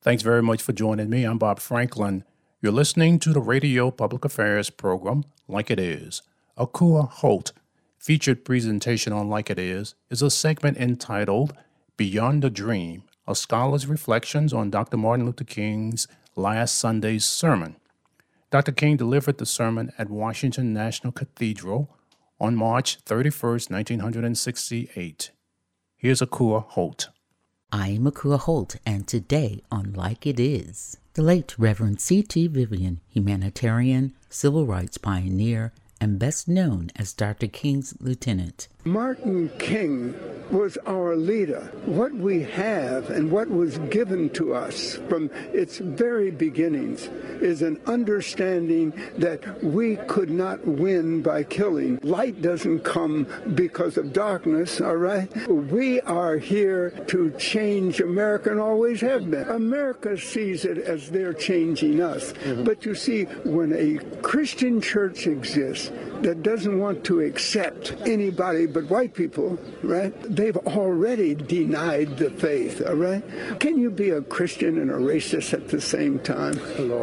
Thanks very much for joining me. I'm Bob Franklin. You're listening to the Radio Public Affairs program, Like It Is. Akua Holt featured presentation on Like It Is a segment entitled Beyond the Dream, a scholar's reflections on Dr. Martin Luther King's last Sunday's sermon. Dr. King delivered the sermon at Washington National Cathedral on March 31st, 1968. Here's Akua Holt. I am Akua Holt, and today on Like It Is, the late Reverend C.T. Vivian, humanitarian, civil rights pioneer, and best known as Dr. King's lieutenant. Martin King was our leader. What we have and what was given to us from its very beginnings is an understanding that we could not win by killing. Light doesn't come because of darkness, all right? We are here to change America and always have been. America sees it as they're changing us. But you see, when a Christian church exists that doesn't want to accept anybody but white people, right? They've already denied the faith, all right? Can you be a Christian and a racist at the same time?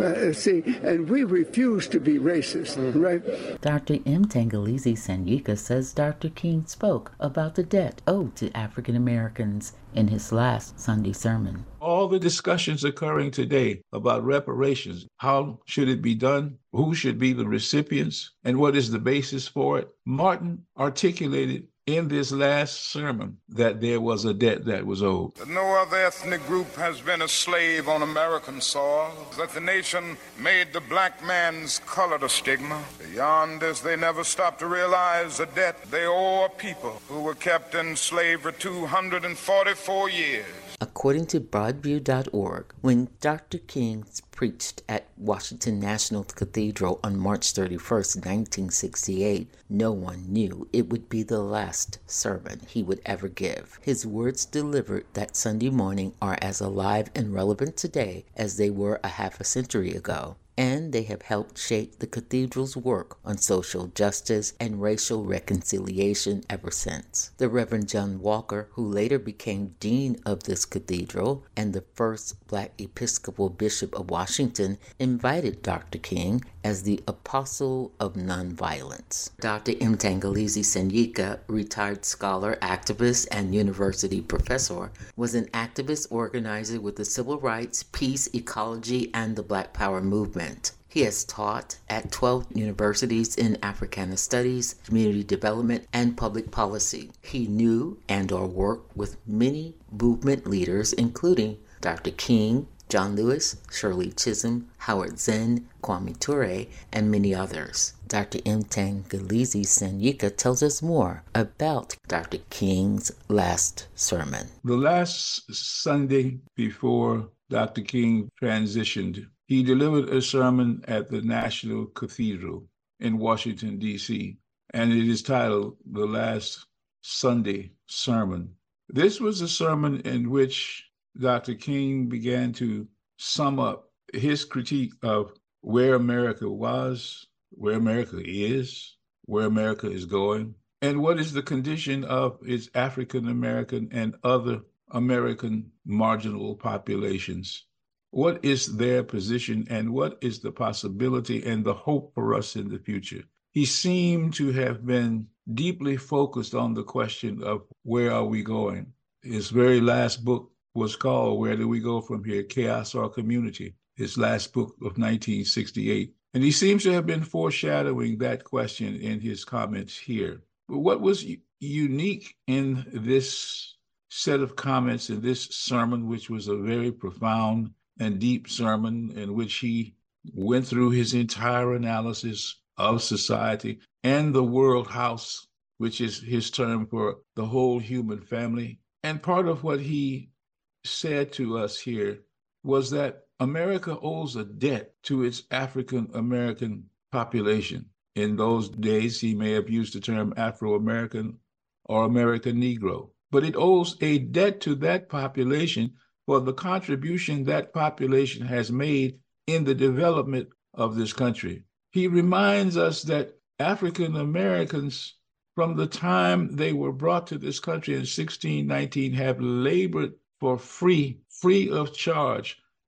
And we refuse to be racist, right? Dr. M. Tangalizi Sanyika says Dr. King spoke about the debt owed to African Americans in his last Sunday sermon. All the discussions occurring today about reparations, how should it be done, who should be the recipients, and what is the basis for it, Martin articulated in this last sermon that there was a debt that was owed. No other ethnic group has been a slave on American soil, that the nation made the black man's color the stigma. Beyond this, they never stopped to realize the debt they owe a people who were kept in slavery 244 years. According to Broadview.org, when Dr. King preached at Washington National Cathedral on March 31st, 1968, no one knew it would be the last sermon he would ever give. His words delivered that Sunday morning are as alive and relevant today as they were a half a century ago, and they have helped shape the cathedral's work on social justice and racial reconciliation ever since. The Reverend John Walker, who later became dean of this cathedral and the first Black Episcopal Bishop of Washington, invited Dr. King as the apostle of nonviolence. Dr. M. Tangalizi Sanyika, retired scholar, activist, and university professor, was an activist organizer with the civil rights, peace, ecology, and the Black Power movement. He has taught at 12 universities in Africana Studies, Community Development, and Public Policy. He knew and/or worked with many movement leaders, including Dr. King, John Lewis, Shirley Chisholm, Howard Zinn, Kwame Ture, and many others. Dr. M. Tangalizi Sanyika tells us more about Dr. King's last sermon. The last Sunday before Dr. King transitioned, he delivered a sermon at the National Cathedral in Washington, D.C., and it is titled The Last Sunday Sermon. This was a sermon in which Dr. King began to sum up his critique of where America was, where America is, where America is going, and what is the condition of its African American and other American marginal populations. What is their position and what is the possibility and the hope for us in the future? He seemed to have been deeply focused on the question of where are we going? His very last book was called Where Do We Go From Here? Chaos or Community, his last book of 1968. And he seems to have been foreshadowing that question in his comments here. But what was unique in this set of comments in this sermon, which was a very profound and deep sermon in which he went through his entire analysis of society and the world house, which is his term for the whole human family. And part of what he said to us here was that America owes a debt to its African American population. In those days, he may have used the term Afro-American or American Negro, but it owes a debt to that population for the contribution that population has made in the development of this country. He reminds us that African Americans, from the time they were brought to this country in 1619, have labored for free of charge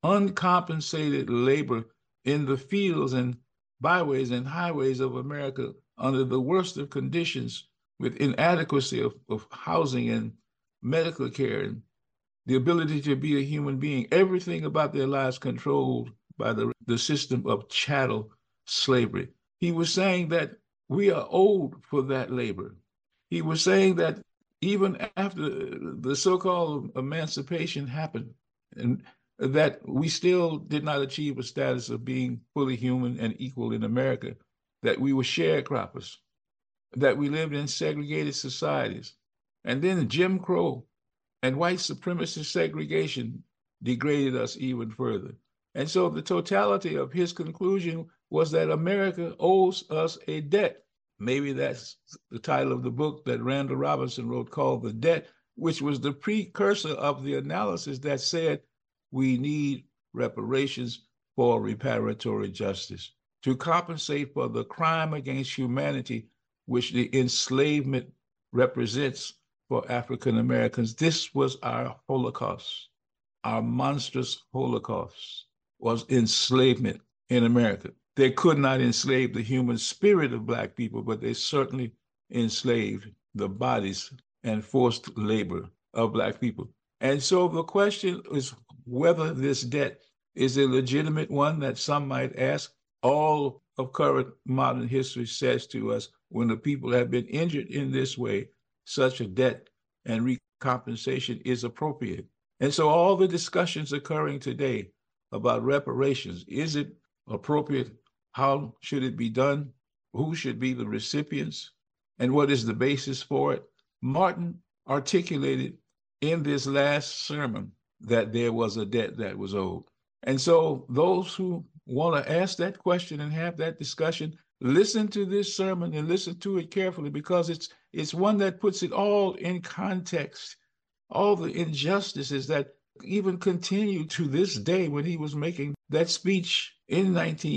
uncompensated labor in the fields and byways and highways of America under the worst of conditions, with inadequacy of housing and medical care and the ability to be a human being, everything about their lives controlled by the system of chattel slavery. He was saying that we are owed for that labor. He was saying that even after the so-called emancipation happened, and that we still did not achieve a status of being fully human and equal in America, that we were sharecroppers, that we lived in segregated societies. And then Jim Crow and white supremacist segregation degraded us even further. And so the totality of his conclusion was that America owes us a debt. Maybe that's the title of the book that Randall Robinson wrote called The Debt, which was the precursor of the analysis that said we need reparations for reparatory justice to compensate for the crime against humanity which the enslavement represents for African Americans. This was our Holocaust. Our monstrous Holocaust was enslavement in America. They could not enslave the human spirit of Black people, but they certainly enslaved the bodies and forced labor of Black people. And so the question is whether this debt is a legitimate one that some might ask. All of current modern history says to us, when the people have been injured in this way, such a debt and recompensation is appropriate. And so all the discussions occurring today about reparations, is it appropriate? How should it be done? Who should be the recipients? And what is the basis for it? Martin articulated in this last sermon that there was a debt that was owed. And so those who want to ask that question and have that discussion, listen to this sermon and listen to it carefully, because it's one that puts it all in context, all the injustices that even continue to this day when he was making that speech in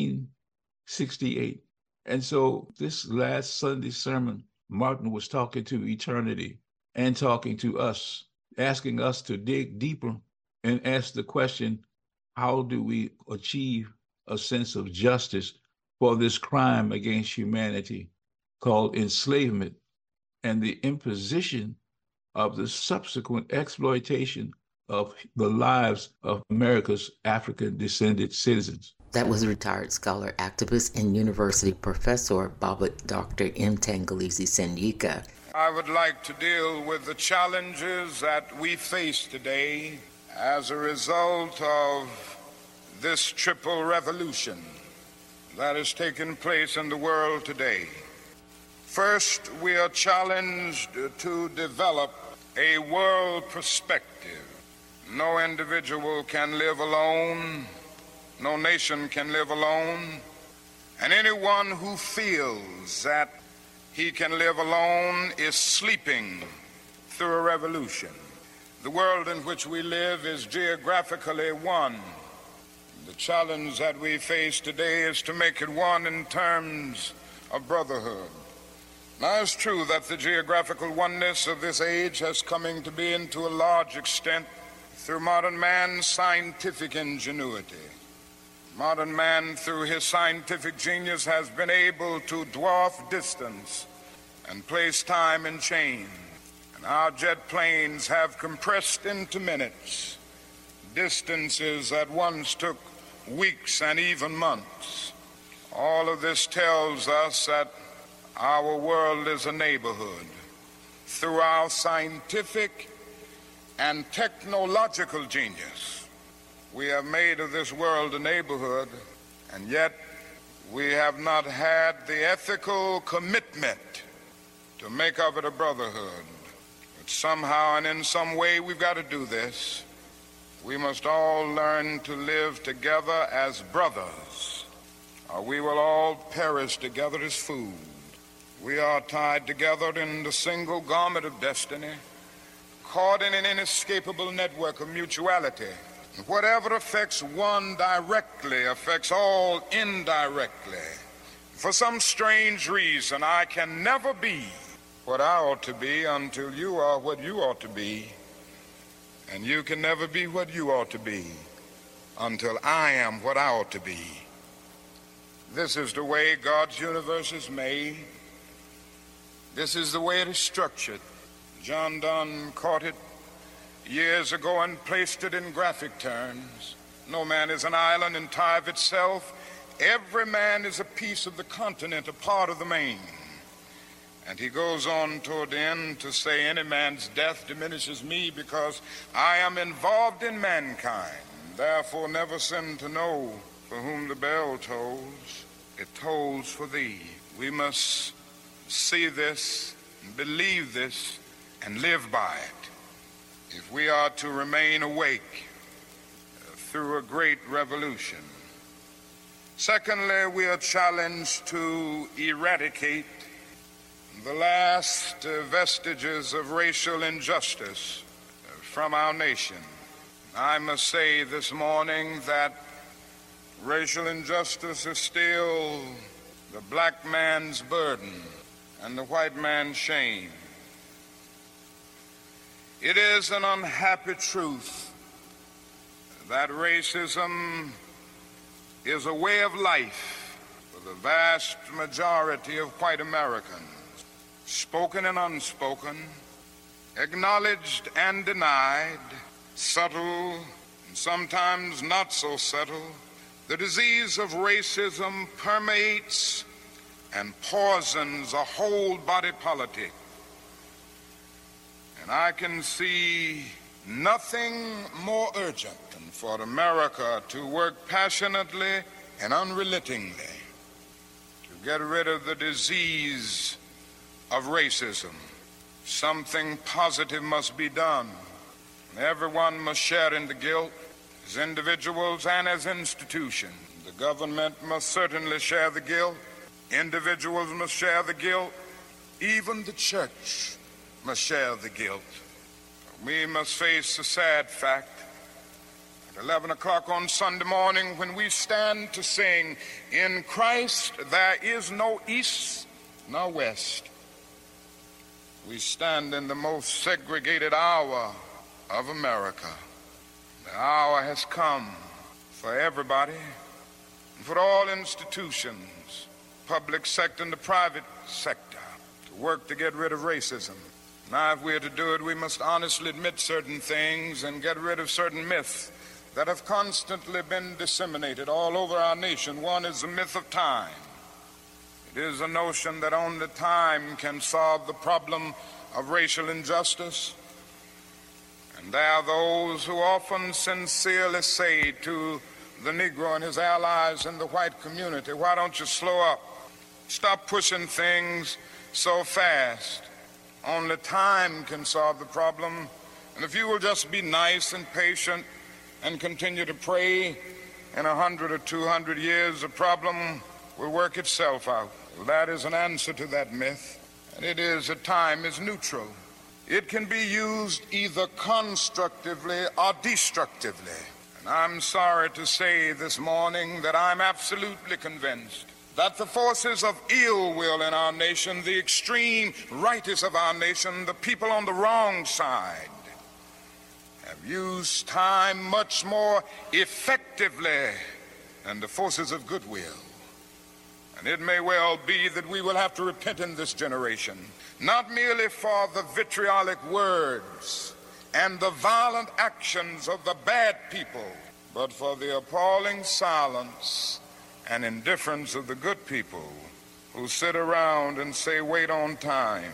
1968. And so this last Sunday sermon, Martin was talking to eternity and talking to us, asking us to dig deeper and ask the question, how do we achieve a sense of justice for this crime against humanity called enslavement and the imposition of the subsequent exploitation of the lives of America's African-descended citizens. That was retired scholar, activist, and university professor, Babak Dr. M. Tangalizi Sanyika. I would like to deal with the challenges that we face today as a result of this triple revolution that has taken place in the world today. First, we are challenged to develop a world perspective. No individual can live alone. No nation can live alone. And anyone who feels that he can live alone is sleeping through a revolution. The world in which we live is geographically one. The challenge that we face today is to make it one in terms of brotherhood. Now, it's true that the geographical oneness of this age has come to be to a large extent through modern man's scientific ingenuity. Modern man, through his scientific genius, has been able to dwarf distance and place time in change. And our jet planes have compressed into minutes distances that once took weeks and even months. All of this tells us that our world is a neighborhood. Through our scientific and technological genius, we have made of this world a neighborhood, and yet we have not had the ethical commitment to make of it a brotherhood. But somehow and in some way we've got to do this. We must all learn to live together as brothers, or we will all perish together as food. We are tied together in the single garment of destiny, caught in an inescapable network of mutuality. Whatever affects one directly affects all indirectly. For some strange reason, I can never be what I ought to be until you are what you ought to be. And you can never be what you ought to be until I am what I ought to be. This is the way God's universe is made. This is the way it is structured. John Donne caught it years ago and placed it in graphic terms. No man is an island entire of itself. Every man is a piece of the continent, a part of the main. And he goes on toward the end to say, any man's death diminishes me because I am involved in mankind. Therefore never sin to know for whom the bell tolls. It tolls for thee. We must see this, believe this, and live by it if we are to remain awake through a great revolution. Secondly, we are challenged to eradicate the last vestiges of racial injustice from our nation. I must say this morning that racial injustice is still the black man's burden and the white man's shame. It is an unhappy truth that racism is a way of life for the vast majority of white Americans, spoken and unspoken, acknowledged and denied, subtle and sometimes not so subtle. The disease of racism permeates and poisons a whole body politic. And I can see nothing more urgent than for America to work passionately and unrelentingly to get rid of the disease of racism. Something positive must be done. Everyone must share in the guilt, as individuals and as institutions. The government must certainly share the guilt. Individuals must share the guilt. Even the church must share the guilt. We must face the sad fact at 11 o'clock on Sunday morning when we stand to sing, "In Christ there is no east nor west." We stand in the most segregated hour of America. The hour has come for everybody, for all institutions, public sector and the private sector, to work to get rid of racism. Now, if we are to do it, we must honestly admit certain things and get rid of certain myths that have constantly been disseminated all over our nation. One is the myth of time. It is a notion that only time can solve the problem of racial injustice. And there are those who often sincerely say to the Negro and his allies in the white community, why don't you slow up? Stop pushing things so fast. Only time can solve the problem. And if you will just be nice and patient and continue to pray, in 100 or 200 years, the problem will work itself out. Well, that is an answer to that myth. And it is that time is neutral. It can be used either constructively or destructively. And I'm sorry to say this morning that I'm absolutely convinced that the forces of ill will in our nation, the extreme rightists of our nation, the people on the wrong side, have used time much more effectively than the forces of goodwill. And it may well be that we will have to repent in this generation, not merely for the vitriolic words and the violent actions of the bad people, but for the appalling silence and indifference of the good people who sit around and say, wait on time.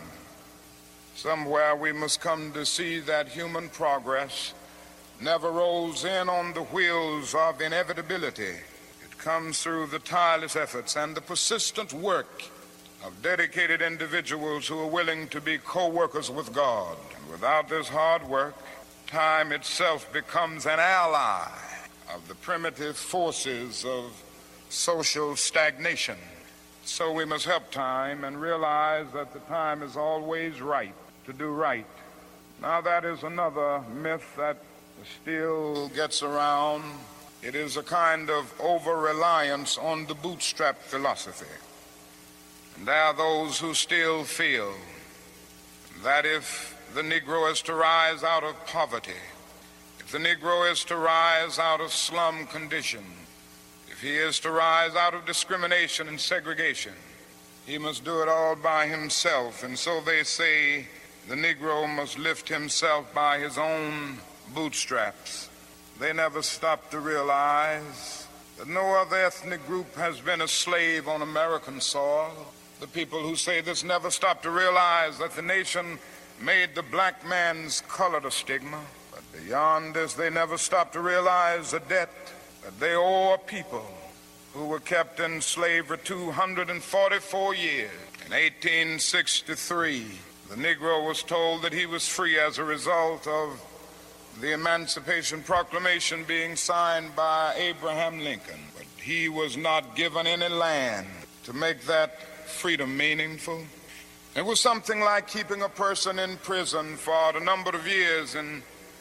Somewhere we must come to see that human progress never rolls in on the wheels of inevitability. It comes through the tireless efforts and the persistent work of dedicated individuals who are willing to be co-workers with God. And without this hard work, time itself becomes an ally of the primitive forces of social stagnation. So we must help time and realize that the time is always right to do right. Now that is another myth that still gets around. It is a kind of over-reliance on the bootstrap philosophy. And there are those who still feel that if the Negro is to rise out of poverty, if the Negro is to rise out of slum condition, if he is to rise out of discrimination and segregation, he must do it all by himself. And so they say the Negro must lift himself by his own bootstraps. They never stop to realize that no other ethnic group has been a slave on American soil. The people who say this never stop to realize that the nation made the black man's color a stigma. But beyond this, they never stop to realize the debt that they owe a people who were kept in slavery 244 years. In 1863, the Negro was told that he was free as a result of the Emancipation Proclamation being signed by Abraham Lincoln. But he was not given any land to make that freedom meaningful. It was something like keeping a person in prison for a number of years and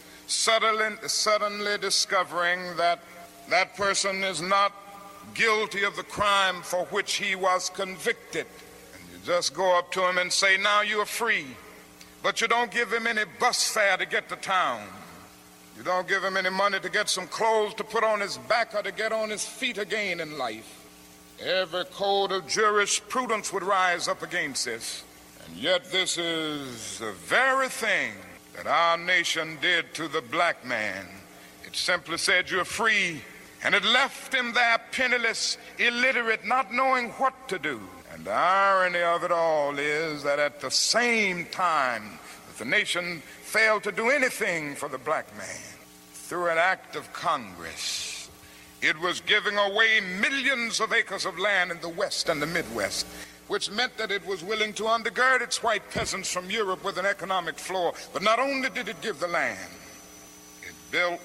suddenly discovering that that person is not guilty of the crime for which he was convicted. And you just go up to him and say, now you are free. But you don't give him any bus fare to get to town. You don't give him any money to get some clothes to put on his back or to get on his feet again in life. Every code of jurisprudence would rise up against this. And yet this is the very thing that our nation did to the black man. It simply said you're free, and it left him there penniless, illiterate, not knowing what to do. And the irony of it all is that at the same time that the nation failed to do anything for the black man, through an act of Congress, it was giving away millions of acres of land in the West and the Midwest, which meant that it was willing to undergird its white peasants from Europe with an economic floor. But not only did it give the land, it built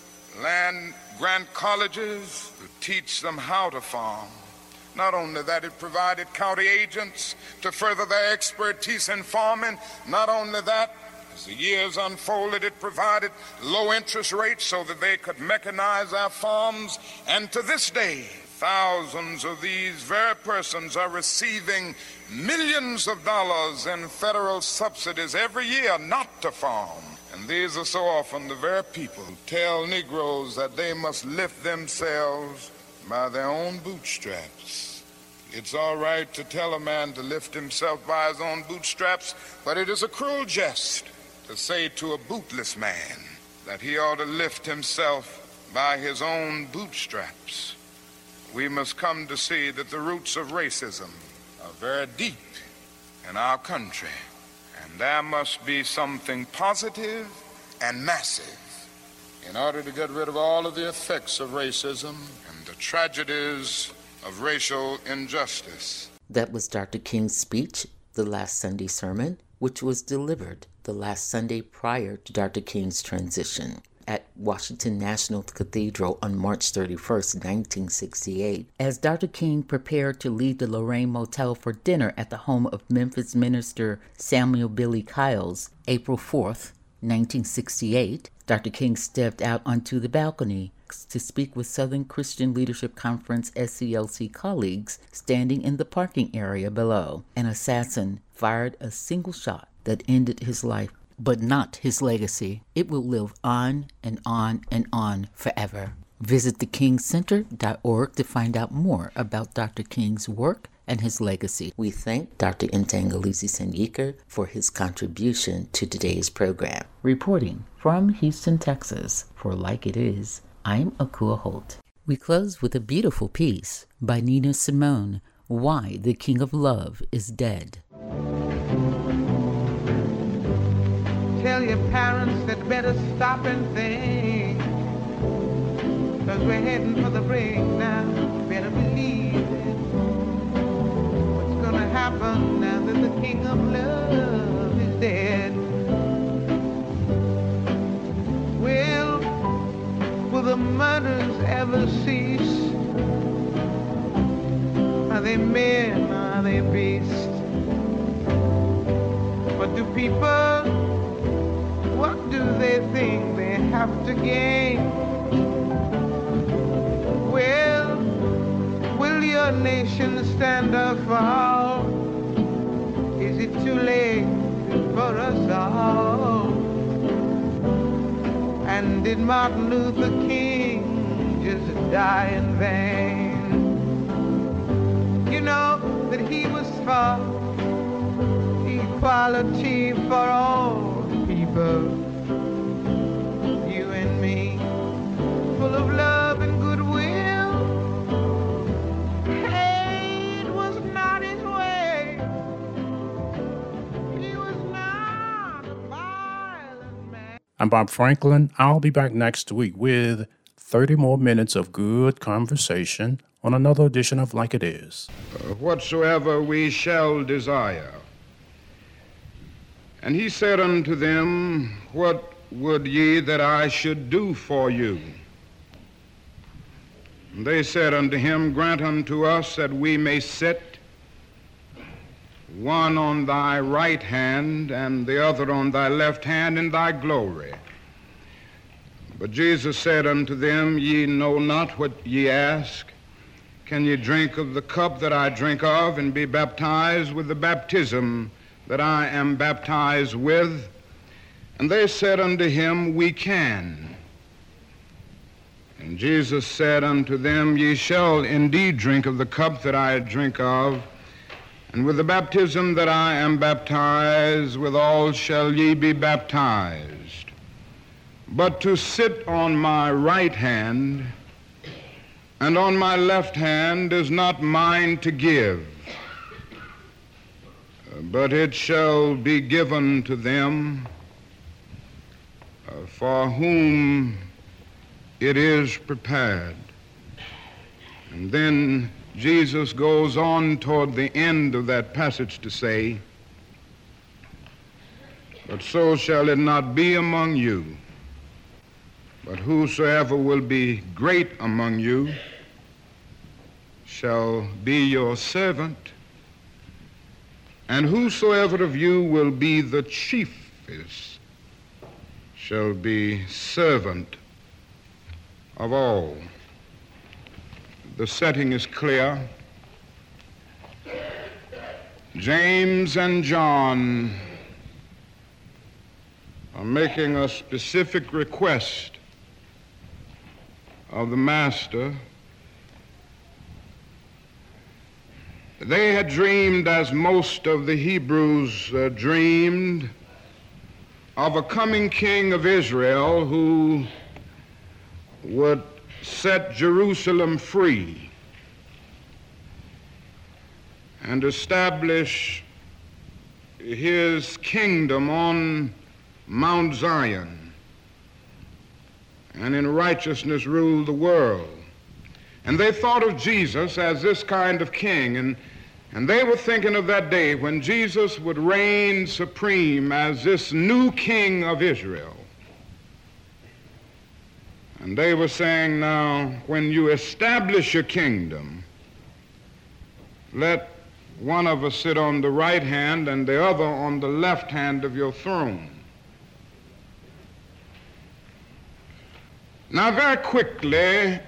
land-grant colleges to teach them how to farm. Not only that, it provided county agents to further their expertise in farming. Not only that, as the years unfolded, it provided low interest rates so that they could mechanize their farms. And to this day, thousands of these very persons are receiving millions of dollars in federal subsidies every year not to farm. And these are so often the very people who tell Negroes that they must lift themselves by their own bootstraps. It's all right to tell a man to lift himself by his own bootstraps, but it is a cruel jest to say to a bootless man that he ought to lift himself by his own bootstraps. We must come to see that the roots of racism are very deep in our country, and there must be something positive and massive in order to get rid of all of the effects of racism and the tragedies of racial injustice. That was Dr. King's speech, the last Sunday sermon, which was delivered the last Sunday prior to Dr. King's transition at Washington National Cathedral on March 31st, 1968, as Dr. King prepared to leave the Lorraine Motel for dinner at the home of Memphis minister Samuel Billy Kyles, April 4th, 1968, Dr. King stepped out onto the balcony to speak with Southern Christian Leadership Conference SCLC colleagues standing in the parking area below. An assassin fired a single shot that ended his life, but not his legacy. It will live on and on and on forever. Visit thekingcenter.org to find out more about Dr. King's work and his legacy. We thank Dr. Ntangolisi Sanyika for his contribution to today's program. Reporting from Houston, Texas, for Like It Is, I'm Akua Holt. We close with a beautiful piece by Nina Simone, Why the King of Love is Dead. Tell your parents that better stop and think, 'cause we're heading for the breakdown. Better believe it. What's gonna happen now that the King of Love is dead? Well, will the murders ever cease? Are they men? Are they beasts? What do people, what do they think they have to gain? Well, will your nation stand or fall? Is it too late for us all? And did Martin Luther King just die in vain? You know that he was for equality for all people, you and me, full of love and goodwill. Hate was not his way. He was not a violent man. I'm Bob Franklin. I'll be back next week with 30 more minutes of good conversation on another edition of Like It Is. Whatsoever we shall desire. And he said unto them, what would ye that I should do for you? And they said unto him, grant unto us that we may sit, one on thy right hand and the other on thy left hand in thy glory. But Jesus said unto them, ye know not what ye ask. Can ye drink of the cup that I drink of, and be baptized with the baptism that I am baptized with? And they said unto him, we can. And Jesus said unto them, ye shall indeed drink of the cup that I drink of, and with the baptism that I am baptized withal shall ye be baptized. But to sit on my right hand and on my left hand is not mine to give, but it shall be given to them for whom it is prepared. And then Jesus goes on toward the end of that passage to say, but so shall it not be among you, but whosoever will be great among you shall be your servant, and whosoever of you will be the chiefest shall be servant of all. The setting is clear. James and John are making a specific request of the Master. They had dreamed, as most of the Hebrews dreamed, of a coming king of Israel who would set Jerusalem free and establish his kingdom on Mount Zion, and in righteousness rule the world. And they thought of Jesus as this kind of king, and they were thinking of that day when Jesus would reign supreme as this new king of Israel. And they were saying, now, when you establish your kingdom, let one of us sit on the right hand and the other on the left hand of your throne. Now, very quickly,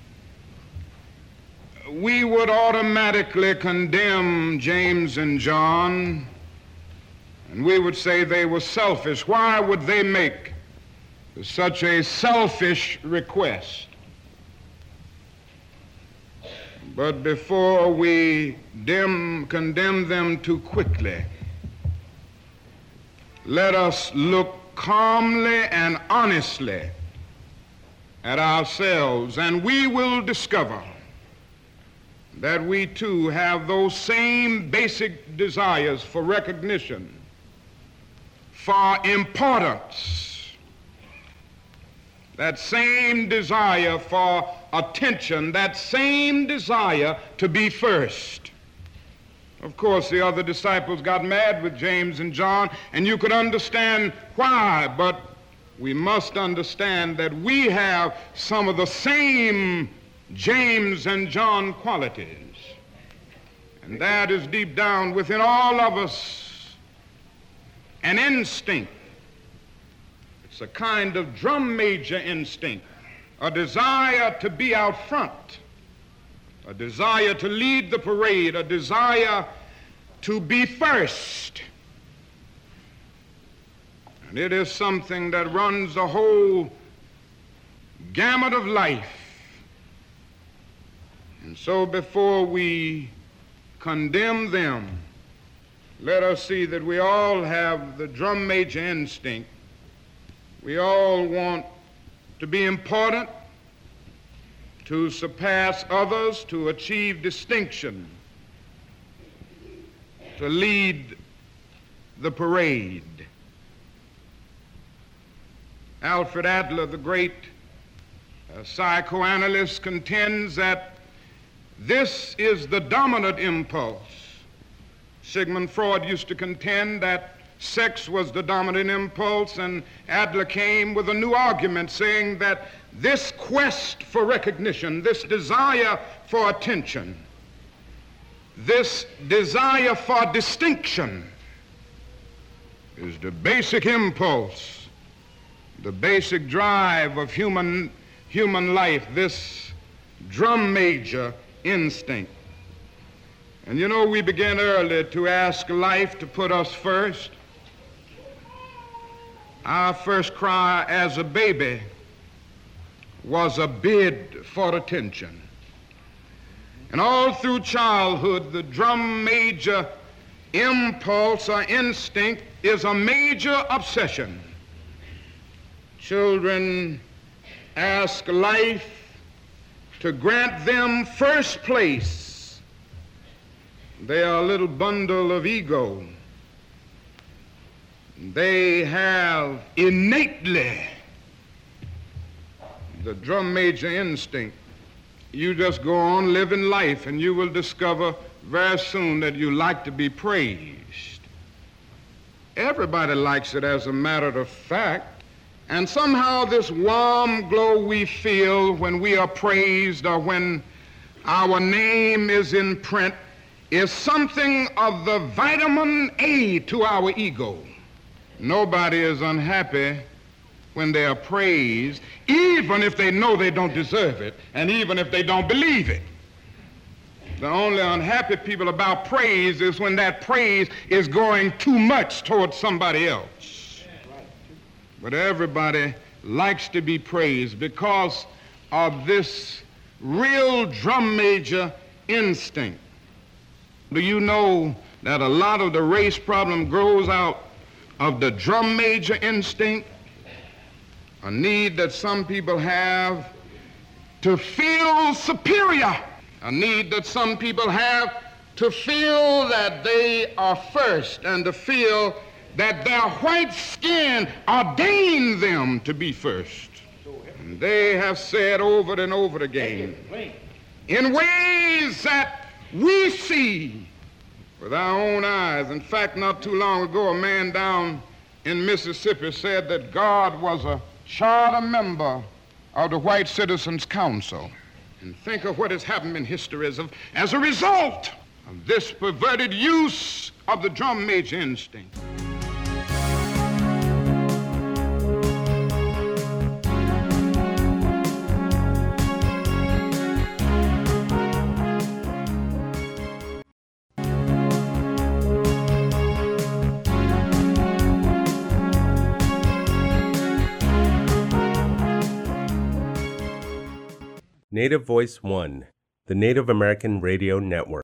we would automatically condemn James and John, and we would say they were selfish. Why would they make such a selfish request? But before we condemn them too quickly, let us look calmly and honestly at ourselves, and we will discover that we too have those same basic desires for recognition, for importance, that same desire for attention, that same desire to be first. Of course, the other disciples got mad with James and John, and you could understand why, but we must understand that we have some of the same James and John qualities. And that is deep down within all of us an instinct. It's a kind of drum major instinct, a desire to be out front, a desire to lead the parade, a desire to be first. And it is something that runs the whole gamut of life. And so before we condemn them, let us see that we all have the drum major instinct. We all want to be important, to surpass others, to achieve distinction, to lead the parade. Alfred Adler, the great psychoanalyst, contends that this is the dominant impulse. Sigmund Freud used to contend that sex was the dominant impulse, and Adler came with a new argument saying that this quest for recognition, this desire for attention, this desire for distinction is the basic impulse, the basic drive of human life, this drum major instinct. And you know, we began earlier to ask life to put us first. Our first cry as a baby was a bid for attention. And all through childhood, the drum major impulse or instinct is a major obsession. Children ask life to grant them first place. They are a little bundle of ego. They have innately the drum major instinct. You just go on living life and you will discover very soon that you like to be praised. Everybody likes it, as a matter of fact. And somehow this warm glow we feel when we are praised or when our name is in print is something of the vitamin A to our ego. Nobody is unhappy when they are praised, even if they know they don't deserve it, and even if they don't believe it. The only unhappy people about praise is when that praise is going too much towards somebody else. But everybody likes to be praised because of this real drum major instinct. Do you know that a lot of the race problem grows out of the drum major instinct? A need that some people have to feel superior. A need that some people have to feel that they are first and to feel that their white skin ordained them to be first. And they have said over and over again, in ways that we see with our own eyes. In fact, not too long ago, a man down in Mississippi said that God was a charter member of the White Citizens Council. And think of what has happened in history as a result of this perverted use of the drum major instinct. Native Voice One, the Native American Radio Network.